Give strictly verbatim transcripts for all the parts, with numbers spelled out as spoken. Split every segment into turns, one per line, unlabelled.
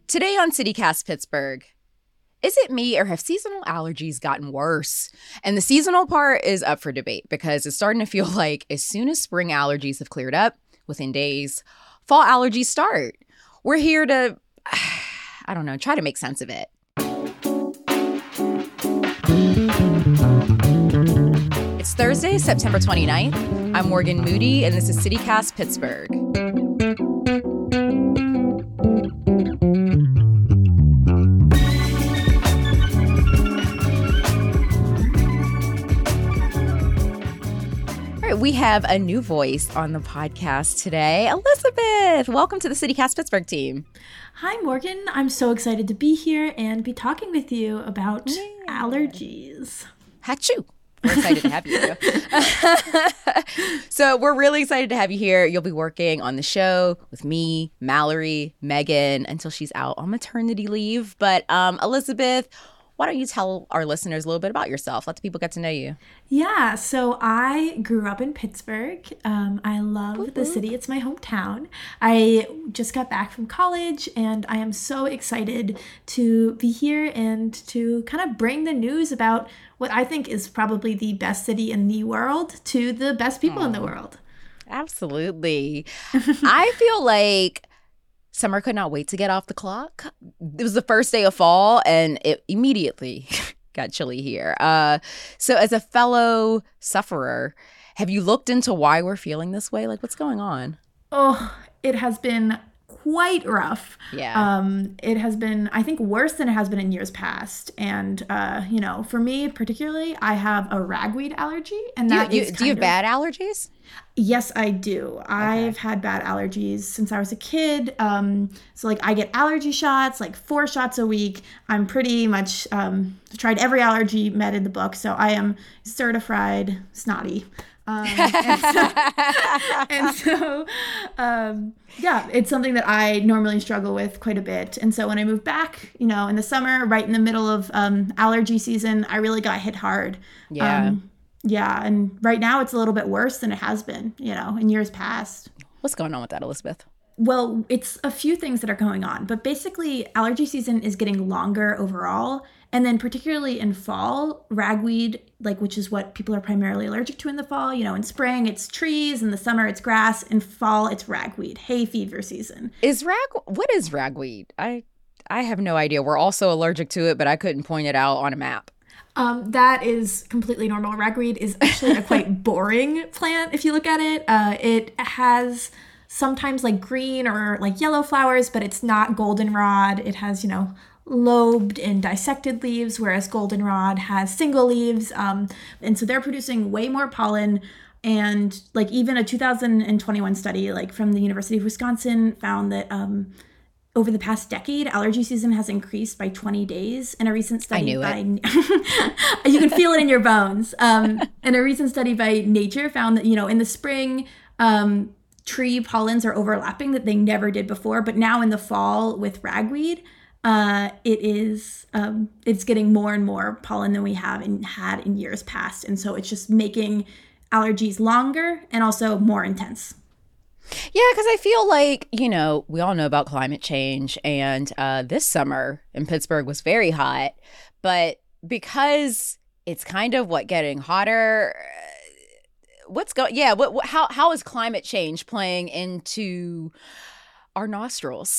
Today on CityCast Pittsburgh, is it me or have seasonal allergies gotten worse? And the seasonal part is up for debate because it's starting to feel like as soon as spring allergies have cleared up, within days, fall allergies start. We're here to, I don't know, try to make sense of it. It's Thursday, September twenty-ninth. I'm Morgan Moody, and this is CityCast Pittsburgh. We have a new voice on the podcast today. Elizabeth, welcome to the CityCast Pittsburgh team.
Hi, Morgan. I'm so excited to be here and be talking with you about yeah. allergies.
Achoo. We're excited to have you. So we're really excited to have you here. You'll be working on the show with me, Mallory, Megan, until she's out on maternity leave. But um, Elizabeth, why don't you tell our listeners a little bit about yourself? Let the people get to know you.
Yeah, so I grew up in Pittsburgh. Um, I love Woo-hoo. the city. It's my hometown. I just got back from college, and I am so excited to be here and to kind of bring the news about what I think is probably the best city in the world to the best people Aww. in the world.
Absolutely. I feel like summer could not wait to get off the clock. It was the first day of fall, and it immediately got chilly here. Uh, so as a fellow sufferer, have you looked into why we're feeling this way? Like, what's going on?
Oh, it has been quite rough.
Yeah.
Um, it has been, I think, worse than it has been in years past. And, uh, you know, for me particularly, I have a ragweed allergy. And that
do you,
is
you, do you have
of,
bad allergies?
Yes, I do. Okay. I've had bad allergies since I was a kid. Um, so, like, I get allergy shots, like four shots a week. I'm pretty much um, tried every allergy med in the book. So I am certified snotty. Um, and so, and so um, yeah, it's something that I normally struggle with quite a bit. And so when I moved back, you know, in the summer, right in the middle of um, allergy season, I really got hit hard.
Yeah.
Um, yeah. And right now it's a little bit worse than it has been, you know, in years past.
What's going on with that, Elizabeth?
Well, it's a few things that are going on, but basically allergy season is getting longer overall. And then particularly in fall, ragweed, like which is what people are primarily allergic to in the fall. You know, in spring, it's trees. In the summer, it's grass. In fall, it's ragweed, hay fever season.
Is rag, what is ragweed? I, I have no idea. We're also allergic to it, but I couldn't point it out on a map.
Um, that is completely normal. Ragweed is actually a quite boring plant if you look at it. Uh, it has sometimes like green or like yellow flowers, but it's not goldenrod. It has, you know, lobed and dissected leaves, whereas goldenrod has single leaves. Um, and so they're producing way more pollen. And like even a two thousand twenty-one study like from the University of Wisconsin found that um, over the past decade, allergy season has increased by twenty days. And a recent study
I
by
knew it.
You can feel it in your bones. Um, and a recent study by Nature found that, you know, in the spring, um, tree pollens are overlapping that they never did before. But now in the fall with ragweed, uh, it is um, it's getting more and more pollen than we have and had in years past. And so it's just making allergies longer and also more intense.
Yeah, because I feel like, you know, we all know about climate change. And uh, this summer in Pittsburgh was very hot. But because it's kind of what getting hotter, what's going yeah, what, what how how is climate change playing into our nostrils?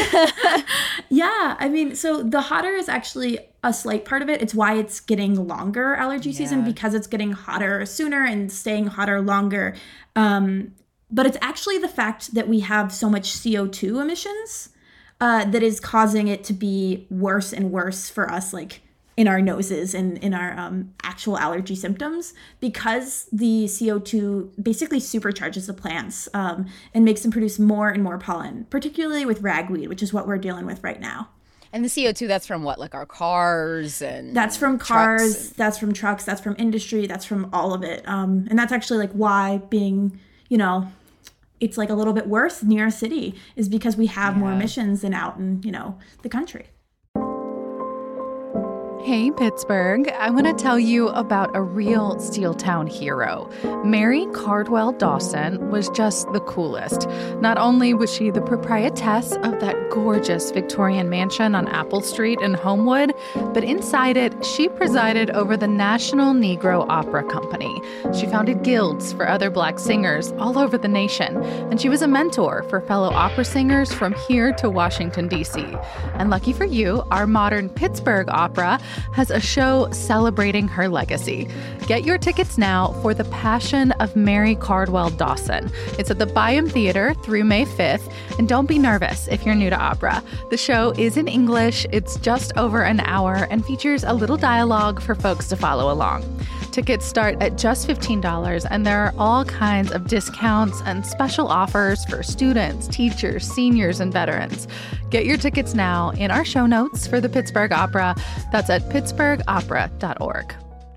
Yeah, I mean, so the hotter is actually a slight part of it. It's why it's getting longer allergy yeah. season, because it's getting hotter sooner and staying hotter longer. Um, but it's actually the fact that we have so much C O two emissions uh, that is causing it to be worse and worse for us, like in our noses and in our um, actual allergy symptoms, because the C O two basically supercharges the plants um, and makes them produce more and more pollen, particularly with ragweed, which is what we're dealing with right now.
And the C O two, that's from what, like our cars and
That's from cars,
and-
that's from trucks, that's from industry, that's from all of it. Um, and that's actually like why being, you know, it's like a little bit worse near a city is because we have
yeah.
more emissions than out in, you know, the country.
Hey, Pittsburgh. I want to tell you about a real Steeltown hero. Mary Cardwell Dawson was just the coolest. Not only was she the proprietress of that gorgeous Victorian mansion on Apple Street in Homewood, but inside it, she presided over the National Negro Opera Company. She founded guilds for other Black singers all over the nation, and she was a mentor for fellow opera singers from here to Washington, D C. And lucky for you, our modern Pittsburgh Opera has a show celebrating her legacy. Get your tickets now for The Passion of Mary Cardwell Dawson. It's at the Byham Theater through May fifth, and don't be nervous if you're new to opera. The show is in English, it's just over an hour, and features a little dialogue for folks to follow along. Tickets start at just fifteen dollars, and there are all kinds of discounts and special offers for students, teachers, seniors, and veterans. Get your tickets now in our show notes for the Pittsburgh Opera. That's at pittsburgh opera dot org.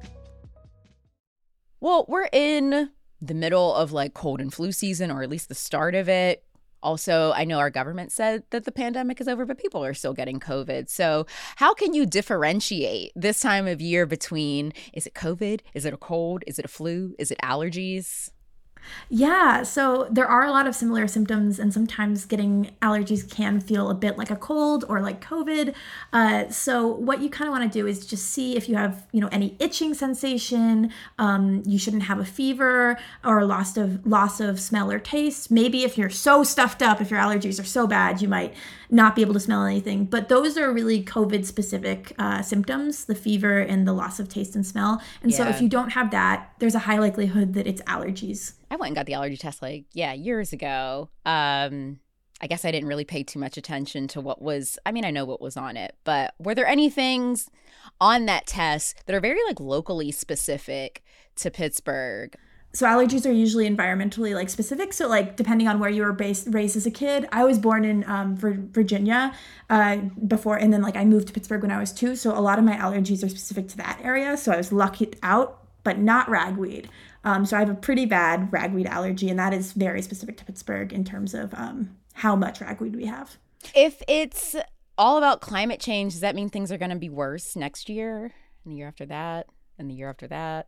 Well, we're in the middle of like cold and flu season, or at least the start of it. Also, I know our government said that the pandemic is over, but people are still getting COVID. So how can you differentiate this time of year between, is it COVID? Is it a cold? Is it a flu? Is it allergies?
Yeah, so there are a lot of similar symptoms, and sometimes getting allergies can feel a bit like a cold or like COVID. Uh, so what you kind of want to do is just see if you have, you know, any itching sensation. Um, you shouldn't have a fever or loss of loss of smell or taste. Maybe if you're so stuffed up, if your allergies are so bad, you might not be able to smell anything. But those are really COVID-specific uh, symptoms, the fever and the loss of taste and smell. And yeah. So if you don't have that, there's a high likelihood that it's allergies.
I went and got the allergy test like, yeah, years ago. Um, I guess I didn't really pay too much attention to what was, I mean, I know what was on it, but were there any things on that test that are very like locally specific to Pittsburgh?
So allergies are usually environmentally like specific. So like depending on where you were based, raised as a kid, I was born in um, Virginia uh, before, and then like I moved to Pittsburgh when I was two. So a lot of my allergies are specific to that area. So I was lucky out, but not ragweed. Um, so I have a pretty bad ragweed allergy, and that is very specific to Pittsburgh in terms of um, how much ragweed we have.
If it's all about climate change, does that mean things are going to be worse next year, and the year after that, and the year after that?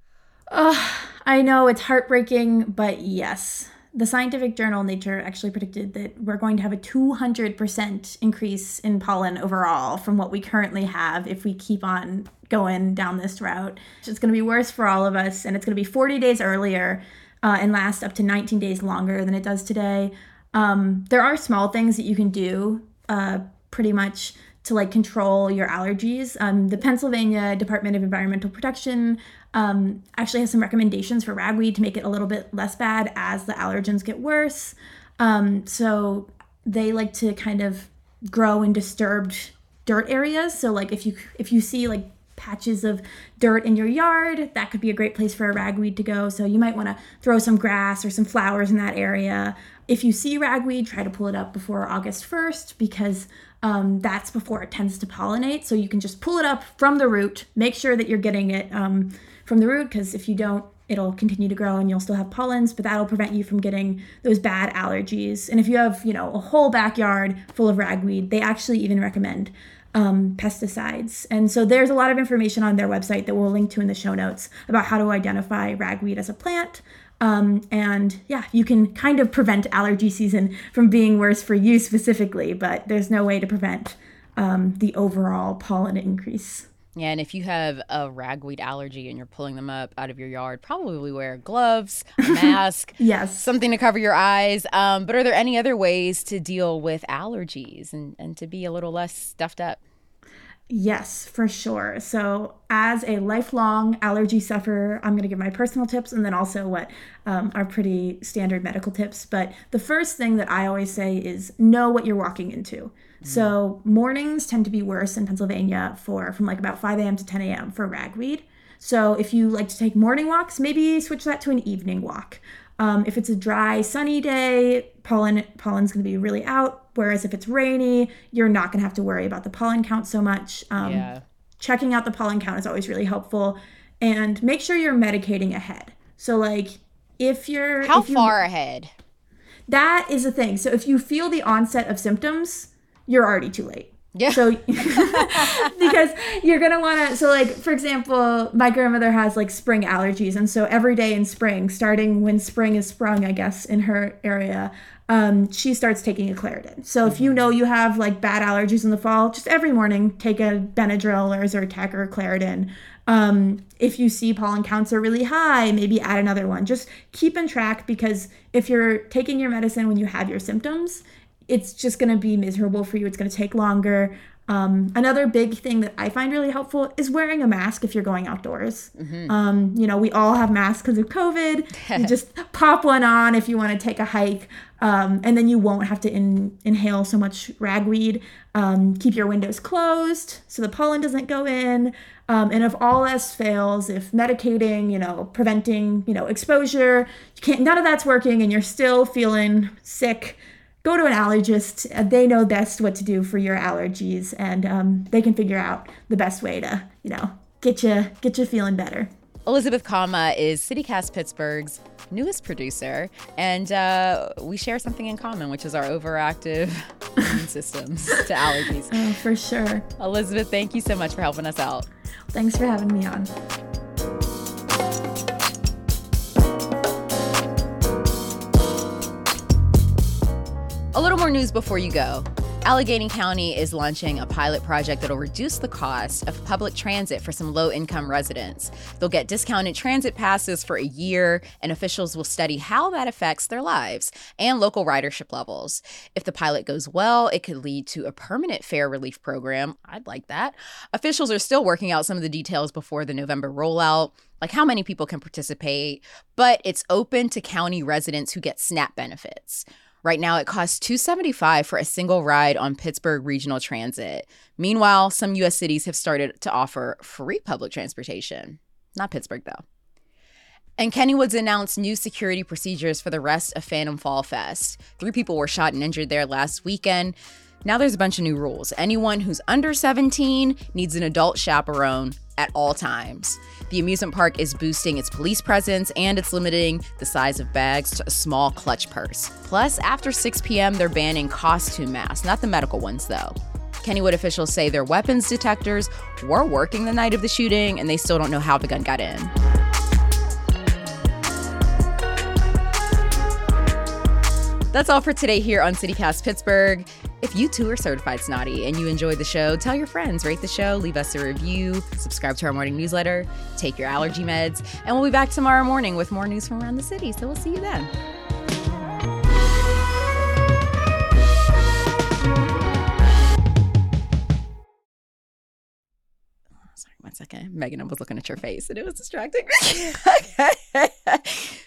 Uh, I know it's heartbreaking, but yes. The scientific journal Nature actually predicted that we're going to have a two hundred percent increase in pollen overall from what we currently have if we keep on going down this route. It's going to be worse for all of us, and it's going to be forty days earlier uh, and last up to nineteen days longer than it does today. Um, there are small things that you can do uh, pretty much to like control your allergies. Um, the Pennsylvania Department of Environmental Protection um, actually has some recommendations for ragweed to make it a little bit less bad as the allergens get worse. Um, so they like to kind of grow in disturbed dirt areas. So like if you if you see like patches of dirt in your yard, that could be a great place for a ragweed to go. So you might want to throw some grass or some flowers in that area. If you see ragweed, try to pull it up before August first, because um, that's before it tends to pollinate. So you can just pull it up from the root, make sure that you're getting it um, from the root, because if you don't, it'll continue to grow and you'll still have pollens, but that'll prevent you from getting those bad allergies. And if you have, you know, a whole backyard full of ragweed, they actually even recommend um, pesticides. And so there's a lot of information on their website that we'll link to in the show notes about how to identify ragweed as a plant. Um, and yeah, you can kind of prevent allergy season from being worse for you specifically, but there's no way to prevent um, the overall pollen increase.
Yeah, and if you have a ragweed allergy and you're pulling them up out of your yard, probably wear gloves, a mask,
yes,
something to cover your eyes. Um, but are there any other ways to deal with allergies and, and to be a little less stuffed up?
Yes, for sure. So as a lifelong allergy sufferer, I'm going to give my personal tips and then also what um, are pretty standard medical tips. But the first thing that I always say is know what you're walking into. Mm. So mornings tend to be worse in Pennsylvania for from like about five a.m. to ten a.m. for ragweed. So if you like to take morning walks, maybe switch that to an evening walk. Um, if it's a dry, sunny day, pollen pollen's going to be really out. Whereas if it's rainy, you're not going to have to worry about the pollen count so much. Um,
yeah.
Checking out the pollen count is always really helpful. And make sure you're medicating ahead. So like if you're...
How
if you,
far ahead?
That is the thing. So if you feel the onset of symptoms, you're already too late.
Yeah.
So because you're going to want to, so like, for example, my grandmother has like spring allergies. And so every day in spring, starting when spring is sprung, I guess, in her area, um, she starts taking a Claritin. So mm-hmm. if you know you have like bad allergies in the fall, just every morning take a Benadryl or Zyrtec or Claritin. Um, if you see pollen counts are really high, maybe add another one. Just keep in track, because if you're taking your medicine when you have your symptoms, it's just going to be miserable for you. It's going to take longer. Um, another big thing that I find really helpful is wearing a mask if you're going outdoors. Mm-hmm. Um, you know, we all have masks because of COVID. You just pop one on if you want to take a hike, um, and then you won't have to in, inhale so much ragweed. Um, keep your windows closed so the pollen doesn't go in. Um, and if all else fails, if medicating, you know, preventing, you know, exposure, you can't, none of that's working and you're still feeling sick, go to an allergist. They know best what to do for your allergies, and um, they can figure out the best way to, you know, get you get you feeling better.
Elizabeth Kama is CityCast Pittsburgh's newest producer, and uh, we share something in common, which is our overactive immune systems to allergies.
Oh, for sure.
Elizabeth, thank you so much for helping us out.
Thanks for having me on.
A little more news before you go. Allegheny County is launching a pilot project that'll reduce the cost of public transit for some low-income residents. They'll get discounted transit passes for a year, and officials will study how that affects their lives and local ridership levels. If the pilot goes well, it could lead to a permanent fare relief program. I'd like that. Officials are still working out some of the details before the November rollout, like how many people can participate, but it's open to county residents who get SNAP benefits. Right now, it costs two dollars and seventy-five cents for a single ride on Pittsburgh Regional Transit. Meanwhile, some U S cities have started to offer free public transportation. Not Pittsburgh, though. And Kennywood's announced new security procedures for the rest of Phantom Fall Fest. Three people were shot and injured there last weekend. Now there's a bunch of new rules. Anyone who's under seventeen needs an adult chaperone at all times. The amusement park is boosting its police presence, and it's limiting the size of bags to a small clutch purse. Plus, after six p.m., they're banning costume masks, not the medical ones, though. Kennywood officials say their weapons detectors were working the night of the shooting, and they still don't know how the gun got in. That's all for today here on CityCast Pittsburgh. If you too are certified snotty and you enjoyed the show, tell your friends, rate the show, leave us a review, subscribe to our morning newsletter, take your allergy meds, and we'll be back tomorrow morning with more news from around the city. So we'll see you then. Sorry, one second. Megan, I was looking at your face and it was distracting. Okay.